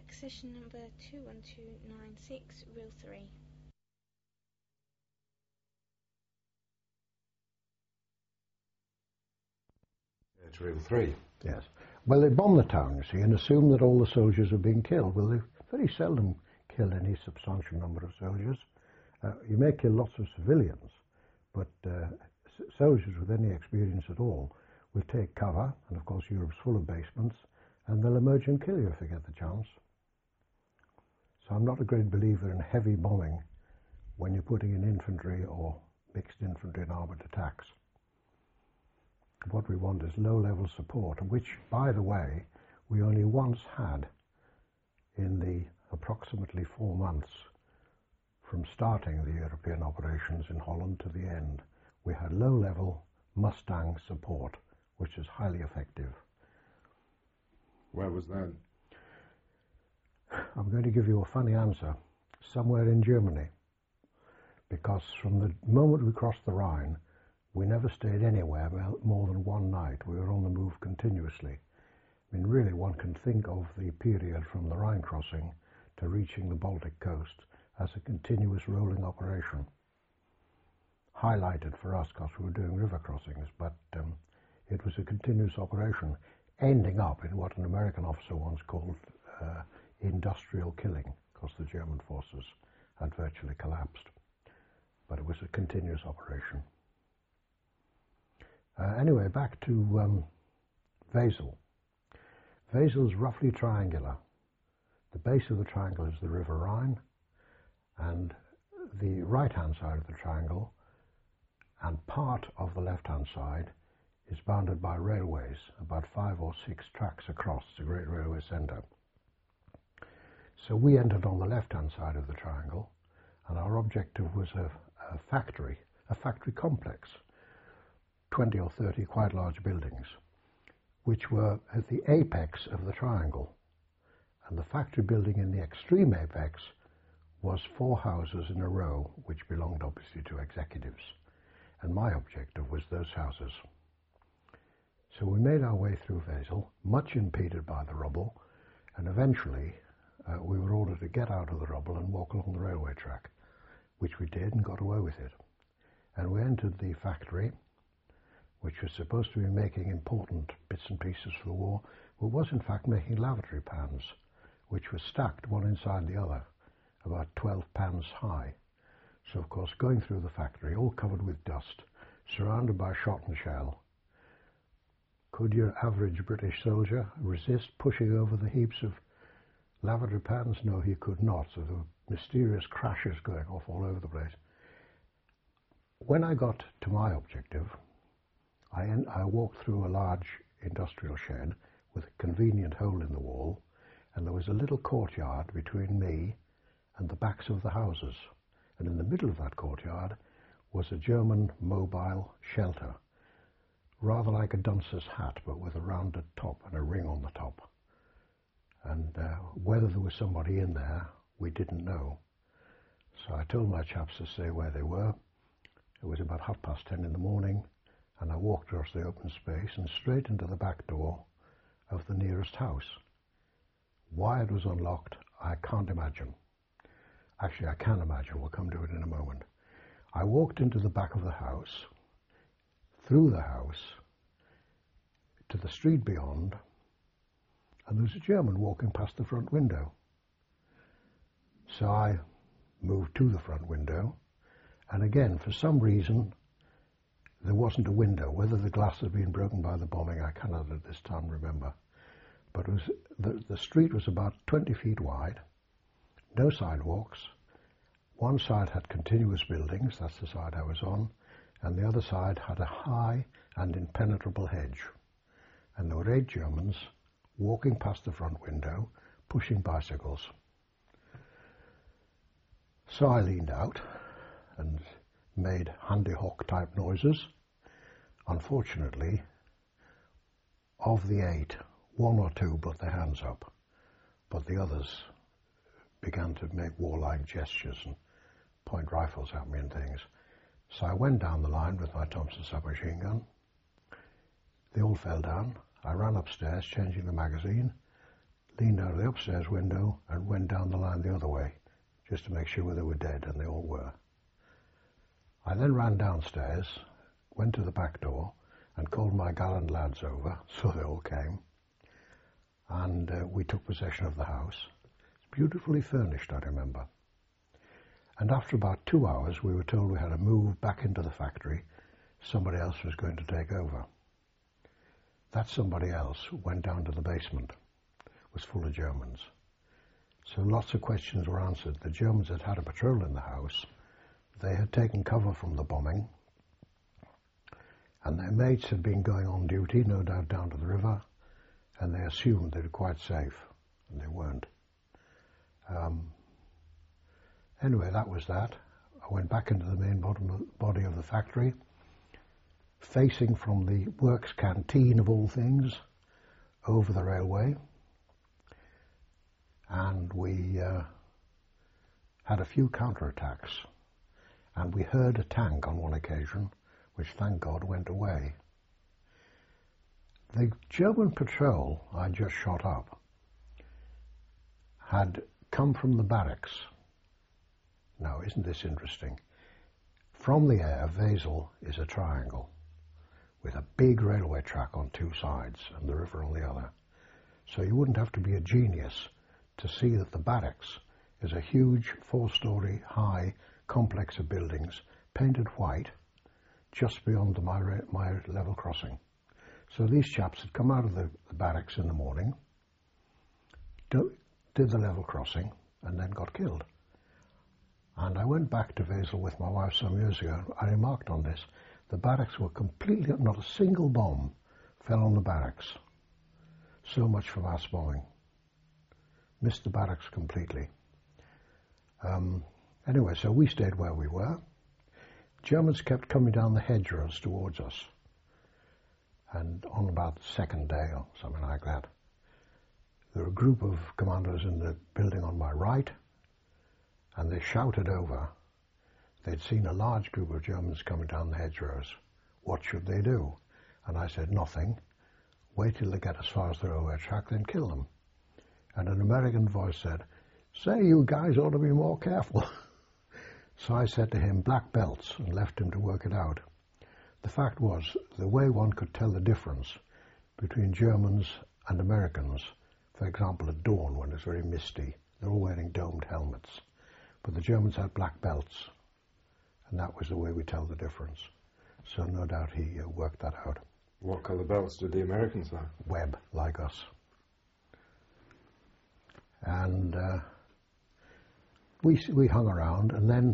Accession number 21296, reel 3. It's reel 3. Yes. Well, they bomb the town, you see, and assume that all the soldiers are being killed. Well, they very seldom kill any substantial number of soldiers. You may kill lots of civilians, but soldiers with any experience at all will take cover, and of course Europe's full of basements, and they'll emerge and kill you if they get the chance. So I'm not a great believer in heavy bombing when you're putting in infantry or mixed infantry and armoured attacks. What we want is low-level support, which, by the way, we only once had in the approximately 4 months from starting the European operations in Holland to the end. We had low-level Mustang support, which is highly effective. Where was that? I'm going to give you a funny answer. Somewhere in Germany. Because from the moment we crossed the Rhine, we never stayed anywhere more than one night. We were on the move continuously. I mean, really, one can think of the period from the Rhine crossing to reaching the Baltic coast as a continuous rolling operation. Highlighted for us because we were doing river crossings, but it was a continuous operation, ending up in what an American officer once called industrial killing, because the German forces had virtually collapsed. But it was a continuous operation. Anyway, back to Wesel. Wesel is roughly triangular. The base of the triangle is the River Rhine, and the right-hand side of the triangle and part of the left-hand side is bounded by railways, about 5 or 6 tracks across the great railway centre. So we entered on the left-hand side of the triangle, and our objective was a factory complex, 20 or 30 quite large buildings, which were at the apex of the triangle. And the factory building in the extreme apex was 4 houses in a row, which belonged obviously to executives. And my objective was those houses. So we made our way through Wesel, much impeded by the rubble, and eventually we were ordered to get out of the rubble and walk along the railway track, which we did and got away with it. And we entered the factory, which was supposed to be making important bits and pieces for the war, but was in fact making lavatory pans, which were stacked one inside the other, about 12 pans high. So of course, going through the factory, all covered with dust, surrounded by shot and shell, could your average British soldier resist pushing over the heaps of lavatory pans? No, he could not. So there were mysterious crashes going off all over the place. When I got to my objective, I walked through a large industrial shed with a convenient hole in the wall, and there was a little courtyard between me and the backs of the houses. And in the middle of that courtyard was a German mobile shelter, rather like a dunce's hat, but with a rounded top and a ring on the top. And whether there was somebody in there, we didn't know. So I told my chaps to stay where they were. It was about 10:30 in the morning, and I walked across the open space and straight into the back door of the nearest house. Why it was unlocked, I can't imagine. Actually, I can imagine. We'll come to it in a moment. I walked into the back of the house, through the house, to the street beyond, and there was a German walking past the front window. So I moved to the front window, and again, for some reason, there wasn't a window. Whether the glass had been broken by the bombing, I cannot at this time remember. But it was, the street was about 20 feet wide, no sidewalks. One side had continuous buildings, that's the side I was on, and the other side had a high and impenetrable hedge. And there were 8 Germans walking past the front window, pushing bicycles. So I leaned out and made Handy Hawk type noises. Unfortunately, of the 8, 1 or 2 put their hands up, but the others began to make warlike gestures and point rifles at me and things. So I went down the line with my Thompson submachine gun. They all fell down. I ran upstairs, changing the magazine, leaned out of the upstairs window and went down the line the other way, just to make sure they were dead, and they all were. I then ran downstairs, went to the back door, and called my gallant lads over, so they all came, and we took possession of the house. It's beautifully furnished, I remember. And after about 2 hours, we were told we had to move back into the factory. Somebody else was going to take over. That somebody else went down to the basement. It was full of Germans. So lots of questions were answered. The Germans had had a patrol in the house. They had taken cover from the bombing, and their mates had been going on duty, no doubt down to the river, and they assumed they were quite safe, and they weren't. Anyway, that was that. I went back into the main body of the factory, facing from the works canteen of all things, over the railway, and we had a few counterattacks, and we heard a tank on one occasion, which thank God went away. The German patrol I just shot up had come from the barracks. Now, isn't this interesting? From the air, Wesel is a triangle with a big railway track on two sides and the river on the other. So you wouldn't have to be a genius to see that the barracks is a huge 4-story high complex of buildings painted white just beyond my level crossing. So these chaps had come out of the barracks in the morning, did the level crossing, and then got killed. And I went back to Wesel with my wife some years ago. I remarked on this. The barracks were completely, not a single bomb fell on the barracks. So much for mass bombing. Missed the barracks completely. Anyway, so we stayed where we were. Germans kept coming down the hedgerows towards us. And on about the second day or something like that, there were a group of commandos in the building on my right, and they shouted over. They'd seen a large group of Germans coming down the hedgerows. What should they do? And I said, nothing. Wait till they get as far as the railway track, then kill them. And an American voice said, say, you guys ought to be more careful. So I said to him, black belts, and left him to work it out. The fact was, the way one could tell the difference between Germans and Americans, for example, at dawn when it's very misty, they're all wearing domed helmets. But the Germans had black belts, and that was the way we tell the difference. So no doubt he worked that out. What colour belts did the Americans have? Web, like us. And we hung around, and then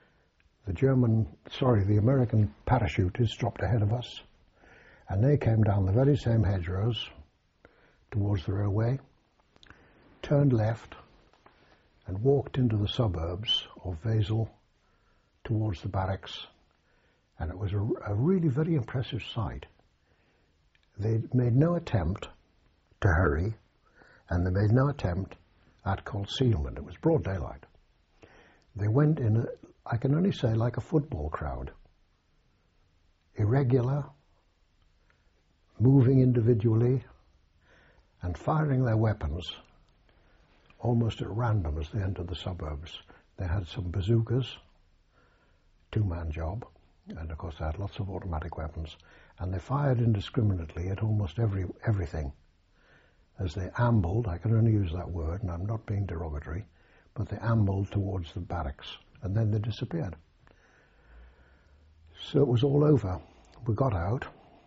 the American parachutists dropped ahead of us, and they came down the very same hedgerows towards the railway, turned left, and walked into the suburbs of Wesel towards the barracks, and it was a really very impressive sight. They made no attempt to hurry, and they made no attempt at concealment. It was broad daylight. They went in, I can only say, like a football crowd. Irregular, moving individually, and firing their weapons almost at random as they entered the suburbs. They had some bazookas, two-man job, and of course they had lots of automatic weapons, and they fired indiscriminately at almost everything. As they ambled, I can only use that word, and I'm not being derogatory, but they ambled towards the barracks, and then they disappeared. So it was all over. We got out,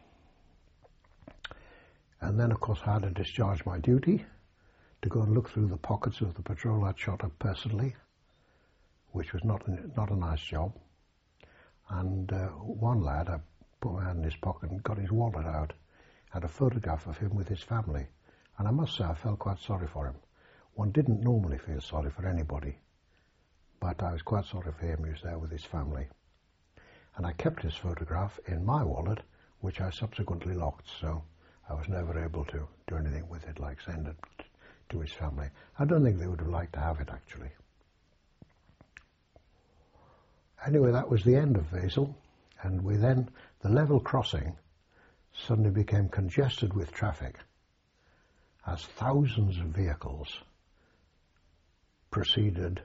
and then of course I had to discharge my duty to go and look through the pockets of the patrol I'd shot up personally, which was not a nice job. And one lad, I put my hand in his pocket and got his wallet out, had a photograph of him with his family. And I must say, I felt quite sorry for him. One didn't normally feel sorry for anybody, but I was quite sorry for him. He was there with his family. And I kept his photograph in my wallet, which I subsequently locked, so I was never able to do anything with it, like send it to his family. I don't think they would have liked to have it, actually. Anyway, that was the end of Wesel, and the level crossing suddenly became congested with traffic. as thousands of vehicles proceeded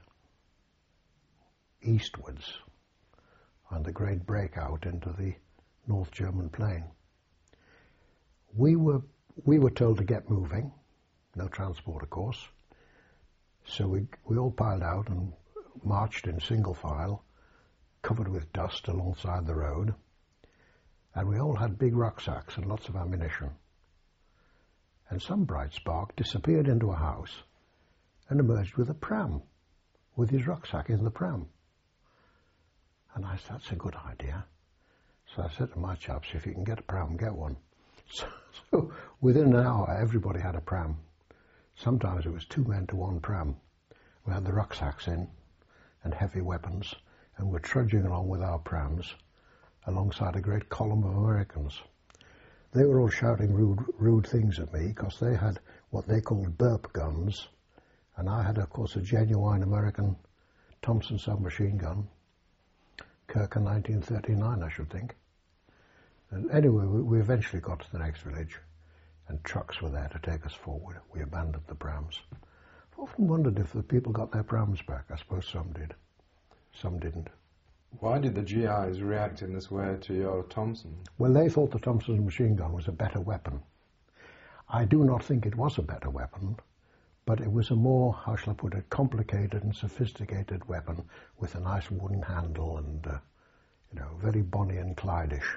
eastwards on the great breakout into the North German plain. We were told to get moving, no transport of course, so we all piled out and marched in single file, covered with dust alongside the road, and we all had big rucksacks and lots of ammunition. And some bright spark disappeared into a house and emerged with a pram, with his rucksack in the pram. And I said, that's a good idea. So I said to my chaps, if you can get a pram, get one. So within an hour, everybody had a pram. Sometimes it was 2 men to 1 pram. We had the rucksacks in and heavy weapons, and we're trudging along with our prams alongside a great column of Americans. They were all shouting rude things at me because they had what they called burp guns, and I had, of course, a genuine American Thompson submachine gun, Kirker 1939, I should think. And anyway, we eventually got to the next village, and trucks were there to take us forward. We abandoned the prams. I've often wondered if the people got their prams back. I suppose some did. Some didn't. Why did the GIs react in this way to your Thompson? Well, they thought the Thompson machine gun was a better weapon. I do not think it was a better weapon, but it was a more, how shall I put it, complicated and sophisticated weapon with a nice wooden handle and, very Bonnie and Clyde-ish.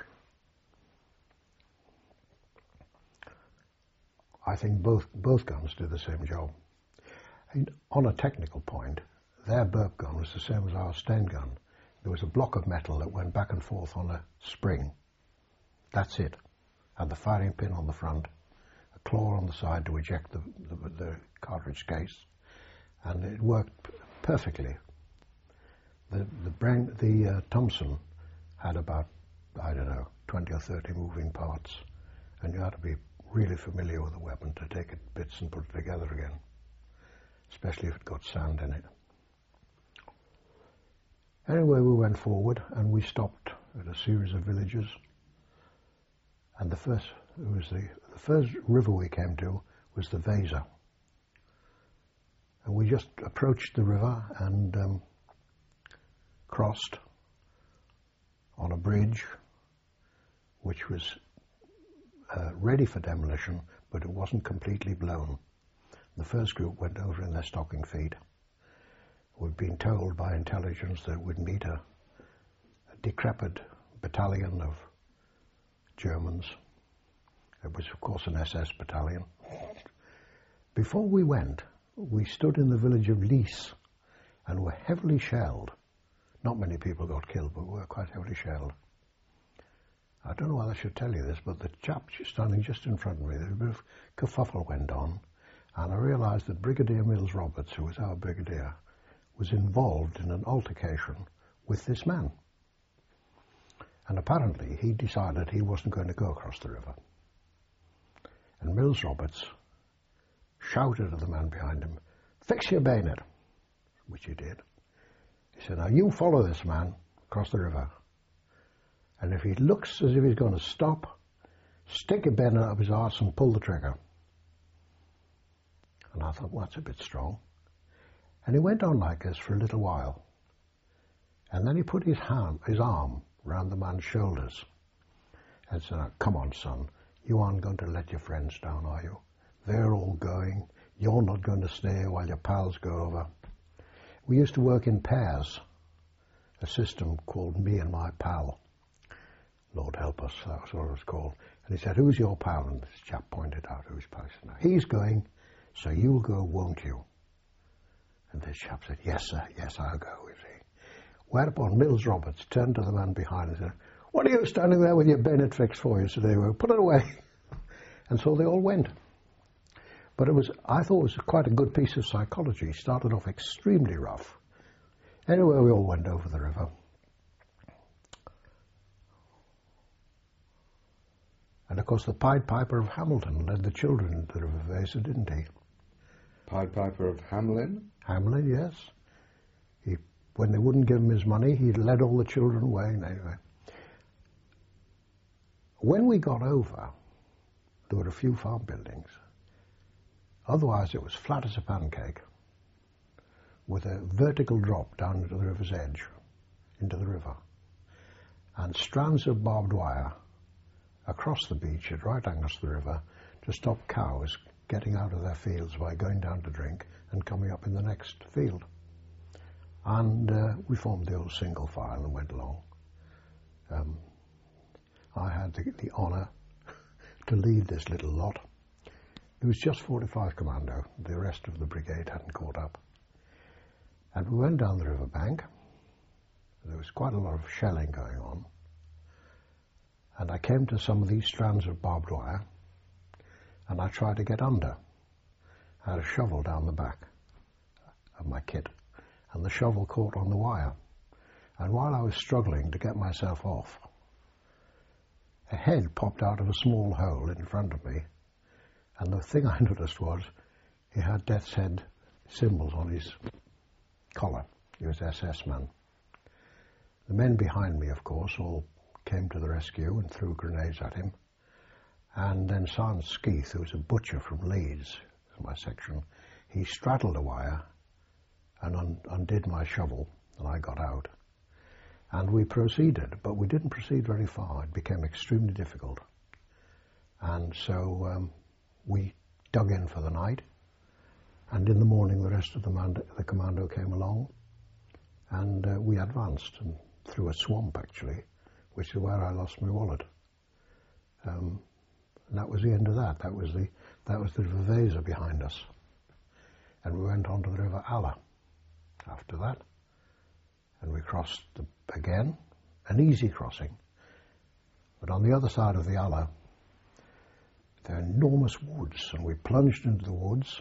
I think both guns did the same job. And on a technical point, their burp gun was the same as our Sten gun. There was a block of metal that went back and forth on a spring. That's it. Had the firing pin on the front, a claw on the side to eject the cartridge case, and it worked perfectly. The Thompson had about, 20 or 30 moving parts, and you had to be really familiar with the weapon to take it to bits and put it together again, especially if it got sand in it. Anyway, we went forward and we stopped at a series of villages, and the first river we came to was the Weser, and we just approached the river and crossed on a bridge which was ready for demolition, but it wasn't completely blown. The first group went over in their stocking feet. We'd been told by intelligence that we'd meet a decrepit battalion of Germans. It was, of course, an SS battalion. Before we went, we stood in the village of Lies and were heavily shelled. Not many people got killed, but we were quite heavily shelled. I don't know whether I should tell you this, but the chap standing just in front of me, a bit of kerfuffle went on, and I realised that Brigadier Mills Roberts, who was our brigadier, was involved in an altercation with this man. And apparently he decided he wasn't going to go across the river. And Mills Roberts shouted at the man behind him, "Fix your bayonet," which he did. He said, "Now you follow this man across the river, and if he looks as if he's going to stop, stick a bayonet up his arse and pull the trigger." And I thought, well, that's a bit strong. And he went on like this for a little while. And then he put his arm round the man's shoulders and said, "Come on, son, you aren't going to let your friends down, are you? They're all going. You're not going to stay while your pals go over." We used to work in pairs, a system called Me and My Pal. Lord help us, that was what it was called. And he said, "Who's your pal?" And this chap pointed out who his pal was. "He's going, so you'll go, won't you?" And this chap said, "Yes, sir, yes, I'll go," you see. Whereupon Mills Roberts turned to the man behind and said, "What are you standing there with your bayonet fixed for?" You said, "Well, put it away." And so they all went. But I thought it was quite a good piece of psychology. It started off extremely rough. Anyway, we all went over the river. And of course the Pied Piper of Hamilton led the children into the river Weser, didn't he? Pied Piper of Hamelin? Hamelin, yes. When they wouldn't give him his money, he led all the children away. And anyway, when we got over, there were a few farm buildings, Otherwise it was flat as a pancake, with a vertical drop down into the river's edge, into the river, and strands of barbed wire across the beach at right angles to the river to stop cows getting out of their fields by going down to drink and coming up in the next field. And we formed the old single file and went along. I had the honour to lead this little lot. It was just 45 Commando. The rest of the brigade hadn't caught up. And we went down the river bank. There was quite a lot of shelling going on. And I came to some of these strands of barbed wire, and I tried to get under. I had a shovel down the back of my kit, and the shovel caught on the wire. And while I was struggling to get myself off, a head popped out of a small hole in front of me, and the thing I noticed was he had Death's Head symbols on his collar. He was SS man. The men behind me, of course, all came to the rescue and threw grenades at him. And then Sergeant Skeeth, who was a butcher from Leeds, in my section, he straddled a wire and undid my shovel, and I got out. And we proceeded, but we didn't proceed very far. It became extremely difficult. And so we dug in for the night, and in the morning the rest of the commando came along, and we advanced, and through a swamp actually, which is where I lost my wallet. And that was the end of that. That was the River Weser behind us. And we went on to the River Aller after that, and we crossed again, an easy crossing. But on the other side of the Aller, there are enormous woods, and we plunged into the woods.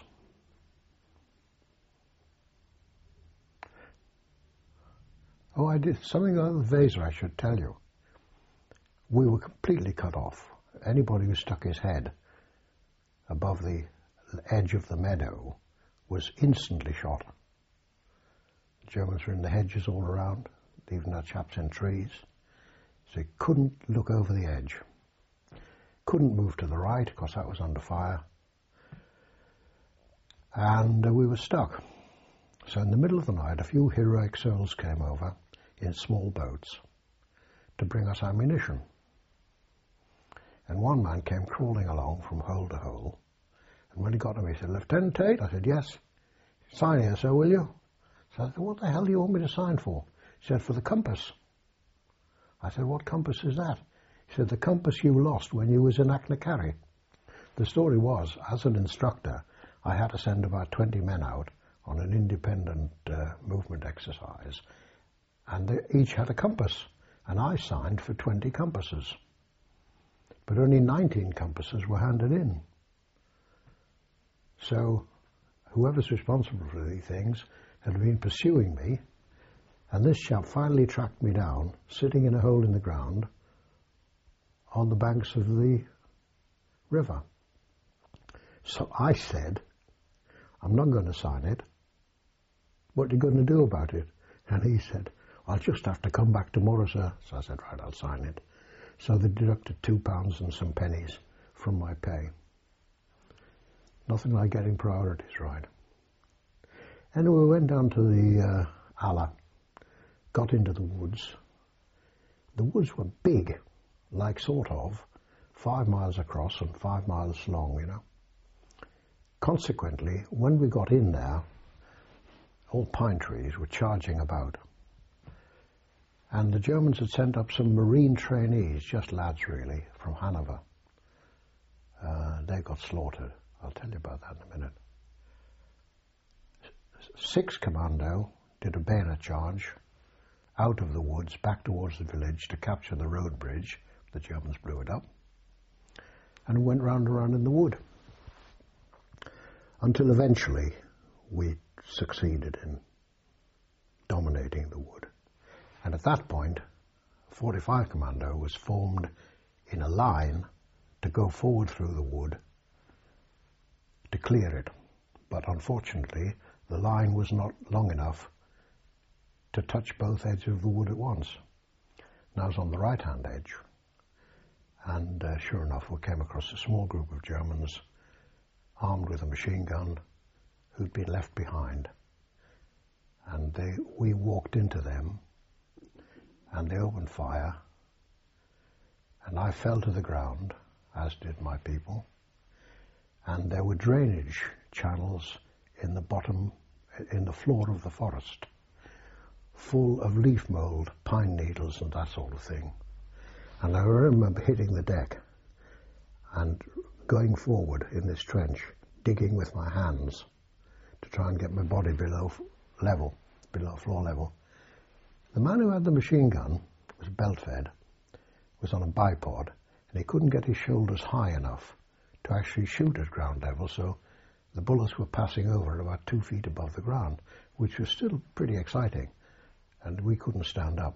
Oh, I did something about the Weser I should tell you. We were completely cut off. Anybody who stuck his head above the edge of the meadow was instantly shot. The Germans were in the hedges all around, even our chaps in trees, so he couldn't look over the edge. Couldn't move to the right, because that was under fire. And we were stuck. So in the middle of the night, a few heroic souls came over in small boats to bring us ammunition. And one man came crawling along from hole to hole. And when he got to me, he said, "Lieutenant Tate?" I said, "Yes." "Sign here, sir, will you?" So I said, "What the hell do you want me to sign for?" He said, "For the compass." I said, "What compass is that?" He said, "The compass you lost when you was in Achnacarry." The story was, as an instructor, I had to send about 20 men out on an independent movement exercise, and they each had a compass, and I signed for 20 compasses. But only 19 compasses were handed in. So whoever's responsible for these things had been pursuing me, and this chap finally tracked me down, sitting in a hole in the ground on the banks of the river. So I said, "I'm not going to sign it. What are you going to do about it?" And he said, "I'll just have to come back tomorrow, sir." So I said, "Right, I'll sign it." So they deducted £2 and some pennies from my pay. Nothing like getting priorities right. Anyway, we went down to the Aller, got into the woods. The woods were big, like sort of 5 miles across and 5 miles long, you know. Consequently, when we got in there, all pine trees were charging about. And the Germans had sent up some Marine trainees, just lads really, from Hanover. They got slaughtered. I'll tell you about that in a minute. 6th Commando did a bayonet charge out of the woods back towards the village to capture the road bridge. The Germans blew it up. And went round and round in the wood. Until eventually we succeeded in dominating the wood. And at that point, 45 Commando was formed in a line to go forward through the wood to clear it. But unfortunately, the line was not long enough to touch both edges of the wood at once. And I was on the right-hand edge. And sure enough, we came across a small group of Germans armed with a machine gun, who'd been left behind. And we walked into them, and they opened fire, and I fell to the ground, as did my people, and there were drainage channels in the floor of the forest, full of leaf mould, pine needles and that sort of thing. And I remember hitting the deck and going forward in this trench, digging with my hands to try and get my body below floor level. The man who had the machine gun, was belt-fed, was on a bipod, and he couldn't get his shoulders high enough to actually shoot at ground level, so the bullets were passing over at about 2 feet above the ground, which was still pretty exciting, and we couldn't stand up.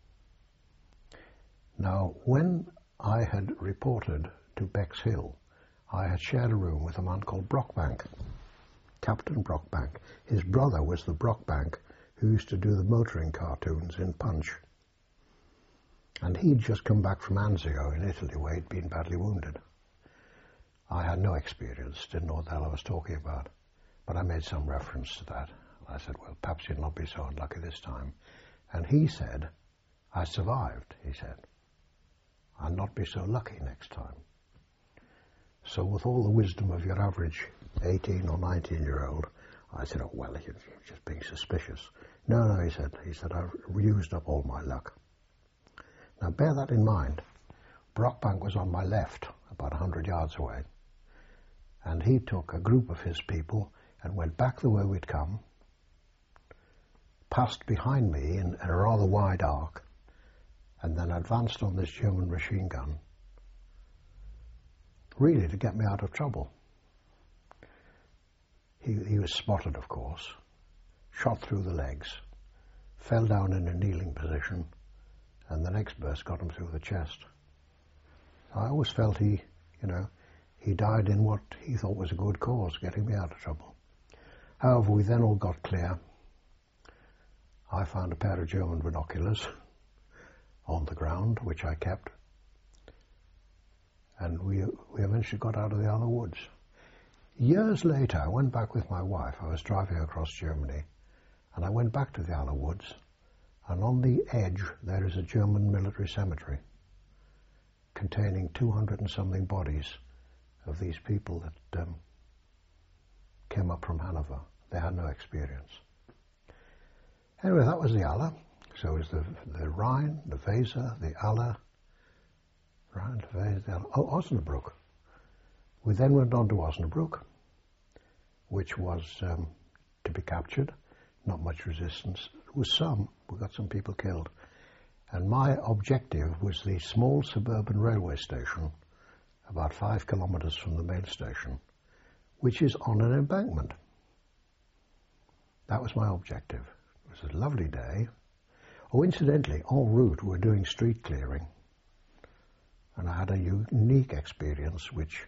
Now, when I had reported to Bexhill, I had shared a room with a man called Brockbank, Captain Brockbank. His brother was the Brockbank who used to do the motoring cartoons in Punch. And he'd just come back from Anzio in Italy, where he'd been badly wounded. I had no experience, didn't know what the hell I was talking about, but I made some reference to that. I said, well, perhaps you'll not be so unlucky this time. And he said, I survived, he said. I'll not be so lucky next time. So with all the wisdom of your average 18 or 19-year-old, I said, oh, well, you're just being suspicious. No, he said, I've used up all my luck. Now, bear that in mind. Brockbank was on my left, about 100 yards away, and he took a group of his people and went back the way we'd come, passed behind me in a rather wide arc, and then advanced on this German machine gun, really to get me out of trouble. He was spotted, of course, shot through the legs, fell down in a kneeling position, and the next burst got him through the chest. I always felt he died in what he thought was a good cause, getting me out of trouble. However, we then all got clear. I found a pair of German binoculars on the ground, which I kept, and we eventually got out of the Aller Woods. Years later, I went back with my wife. I was driving across Germany, and I went back to the Aller Woods, and on the edge there is a German military cemetery containing 200 and something bodies of these people that came up from Hanover. They had no experience. Anyway, that was the Aller. So it was the Rhine, the Weser, the Aller, Rhine, the Weser, the Aller. Oh, Osnabrück. We then went on to Osnabrück, which was to be captured. Not much resistance. There was some. We got some people killed. And my objective was the small suburban railway station, about 5 kilometers from the main station, which is on an embankment. That was my objective. It was a lovely day. Oh, incidentally, en route we were doing street clearing, and I had a unique experience which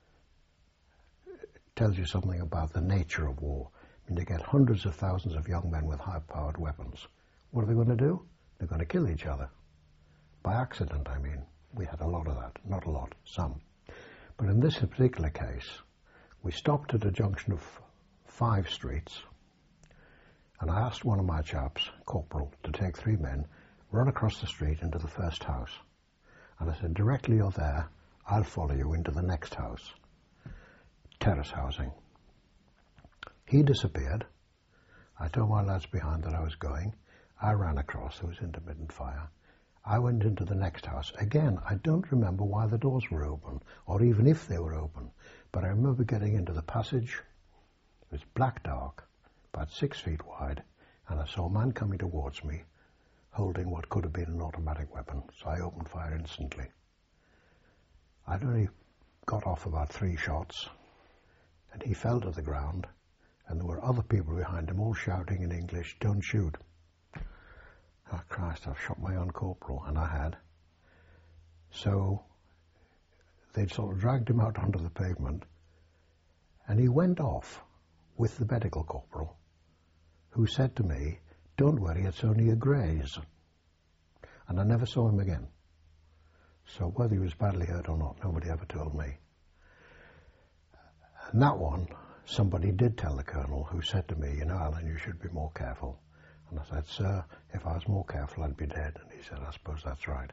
tells you something about the nature of war. I mean, they get hundreds of thousands of young men with high-powered weapons. What are they going to do? They're going to kill each other. By accident, I mean. We had a lot of that. Not a lot, some. But in this particular case, we stopped at a junction of 5 streets, and I asked one of my chaps, Corporal, to take 3 men, run across the street into the first house. And I said, directly you're there, I'll follow you into the next house. Terrace housing. He disappeared. I told my lads behind that I was going. I ran across. There was intermittent fire. I went into the next house. Again, I don't remember why the doors were open, or even if they were open, but I remember getting into the passage. It was black dark, about 6 feet wide, and I saw a man coming towards me, holding what could have been an automatic weapon, so I opened fire instantly. I'd only got off about 3 shots, and he fell to the ground, and there were other people behind him all shouting in English, "Don't shoot." Oh, Christ, I've shot my own corporal, and I had. So they'd sort of dragged him out onto the pavement, and he went off with the medical corporal, who said to me, "Don't worry, it's only a graze." And I never saw him again. So whether he was badly hurt or not, nobody ever told me. And that one, somebody did tell the Colonel, who said to me, you know, Alan, you should be more careful. And I said, sir, if I was more careful, I'd be dead. And he said, I suppose that's right.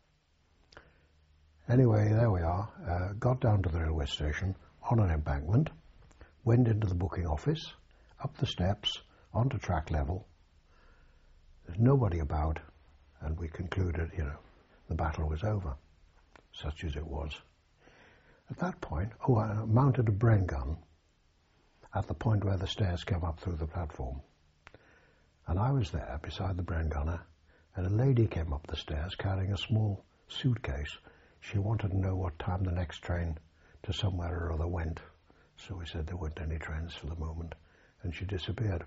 Anyway, there we are. Got down to the railway station on an embankment, went into the booking office, up the steps, onto track level. There's nobody about, and we concluded, you know, the battle was over, such as it was. At that point, I mounted a Bren gun at the point where the stairs came up through the platform. And I was there beside the Bren gunner, and a lady came up the stairs carrying a small suitcase. She wanted to know what time the next train to somewhere or other went. So we said there weren't any trains for the moment, and she disappeared.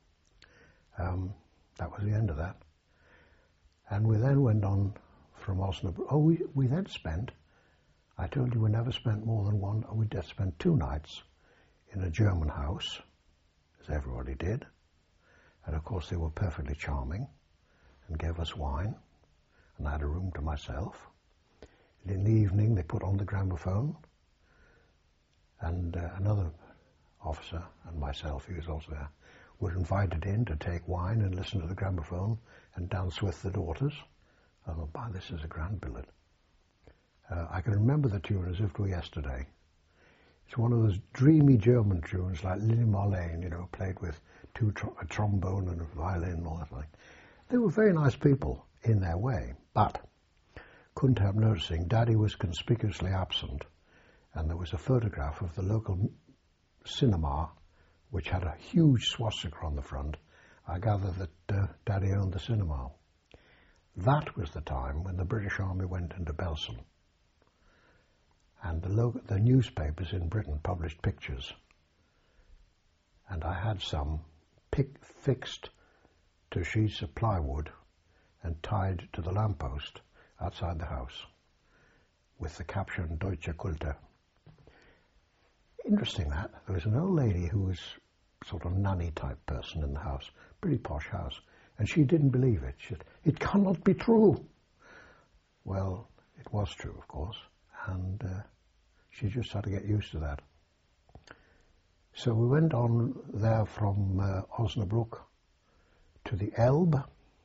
That was the end of that. And we then went on from Osnabrück. We then spent, I told you we never spent more than one, we did spend 2 nights in a German house, as everybody did. And of course they were perfectly charming and gave us wine, and I had a room to myself. And in the evening they put on the gramophone, and another officer and myself, he was also there, were invited in to take wine and listen to the gramophone and dance with the daughters. I thought, wow, this is a grand billet. I can remember the tune as if it were yesterday. It's one of those dreamy German tunes like Lili Marlene, you know, played with a trombone and a violin and all that thing. They were very nice people in their way, but couldn't help noticing Daddy was conspicuously absent, and there was a photograph of the local cinema which had a huge swastika on the front. I gather that Daddy owned the cinema. That was the time when the British Army went into Belsen, and the newspapers in Britain published pictures, and I had some fixed to sheets of plywood and tied to the lamppost outside the house with the caption Deutsche Kulte. Interesting that. There was an old lady who was sort of nanny type person in the house, pretty posh house, and she didn't believe it. She said, it cannot be true. Well, it was true, of course, and she just had to get used to that. So we went on there from Osnabrück to the Elbe,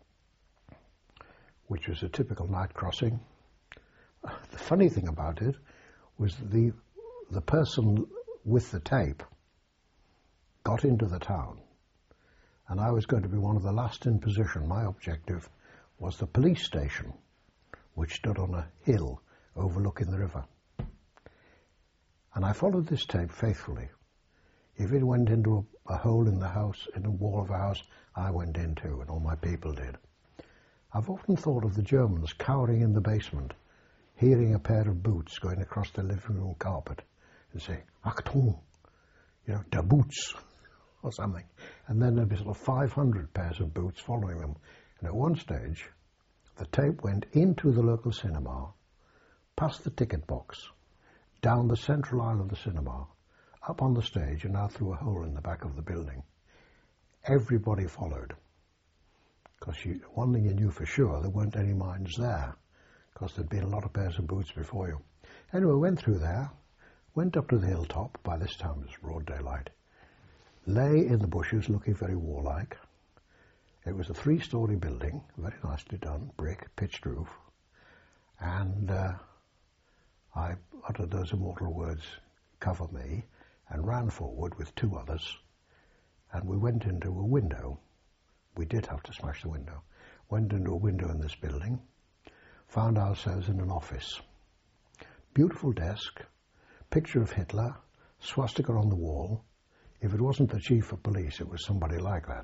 which was a typical night crossing. The funny thing about it was the person with the tape got into the town, and I was going to be one of the last in position. My objective was the police station, which stood on a hill overlooking the river. And I followed this tape faithfully. If it went into a hole in the house, in the wall of a house, I went in too, and all my people did. I've often thought of the Germans cowering in the basement, hearing a pair of boots going across the living room carpet and saying, Achtung, you know, der Boots, or something. And then there'd be sort of 500 pairs of boots following them. And at one stage, the tape went into the local cinema, past the ticket box, down the central aisle of the cinema, up on the stage, and out through a hole in the back of the building. Everybody followed, because one thing you knew for sure, there weren't any mines there, because there'd been a lot of pairs of boots before you. Anyway, went through there, went up to the hilltop. By this time it was broad daylight. Lay in the bushes looking very warlike. It was a 3-story building, very nicely done, brick, pitched roof. And I uttered those immortal words, cover me, and ran forward with 2 others. And we went into a window. We did have to smash the window. Went into a window in this building, found ourselves in an office. Beautiful desk, picture of Hitler, swastika on the wall. If it wasn't the chief of police, it was somebody like that.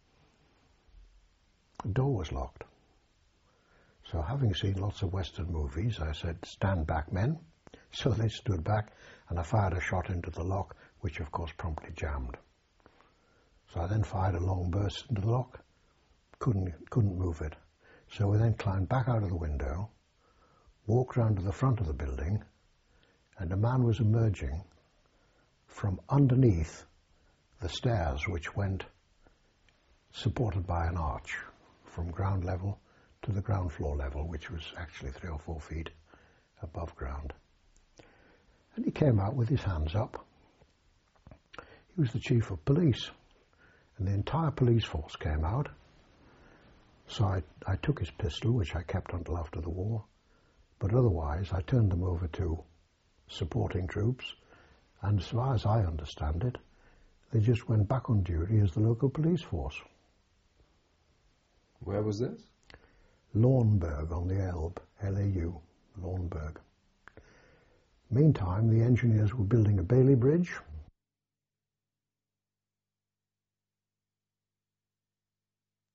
The door was locked. So having seen lots of Western movies, I said, stand back, men. So they stood back, and I fired a shot into the lock, which of course promptly jammed. So I then fired a long burst into the lock, couldn't move it. So we then climbed back out of the window, walked round to the front of the building, and a man was emerging from underneath the stairs, which went supported by an arch from ground level to the ground floor level, which was actually 3 or 4 feet above ground. And he came out with his hands up, He was the chief of police, and the entire police force came out. So I took his pistol, which I kept until after the war, but otherwise I turned them over to supporting troops, and as far as I understand it, they just went back on duty as the local police force. Where was this? Lauenburg on the Elbe, L-A-U, Lauenburg. Meantime, the engineers were building a Bailey Bridge,